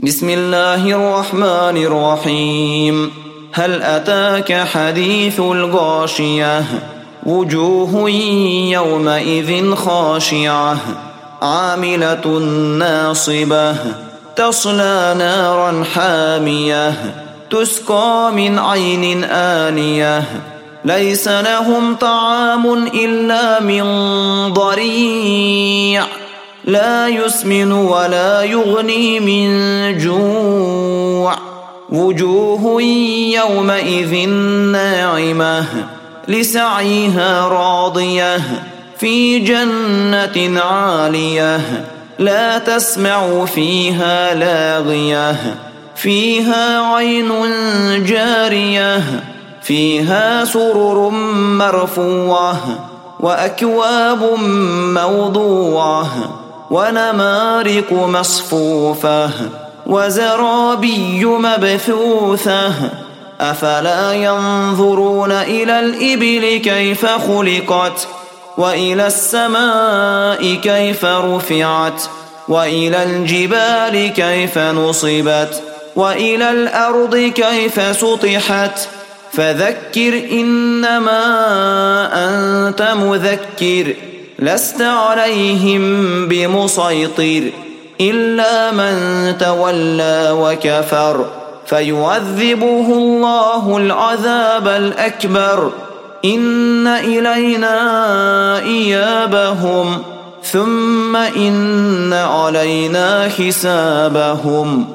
بسم الله الرحمن الرحيم. هل أتاك حديث الغاشية؟ وجوه يومئذ خاشعة عاملة ناصبة تصلى نارا حامية تسقى من عين آنية ليس لهم طعام إلا من ضريع لا يسمن ولا يغني من جوع. وجوه يومئذ ناعمة لسعيها راضية في جنة عالية لا تسمع فيها لاغية فيها عين جارية فيها سرر مرفوعة وأكواب موضوعة ونمارق مصفوفة وزرابي مبثوثة أفلا ينظرون إلى الإبل كيف خلقت وإلى السماء كيف رفعت وإلى الجبال كيف نصبت وإلى الأرض كيف سطحت فذكر إنما أنت مذكر لست عليهم بمسيطر إلا من تولى وكفر فيعذبه الله العذاب الأكبر. إن إلينا إيابهم ثم إن علينا حسابهم.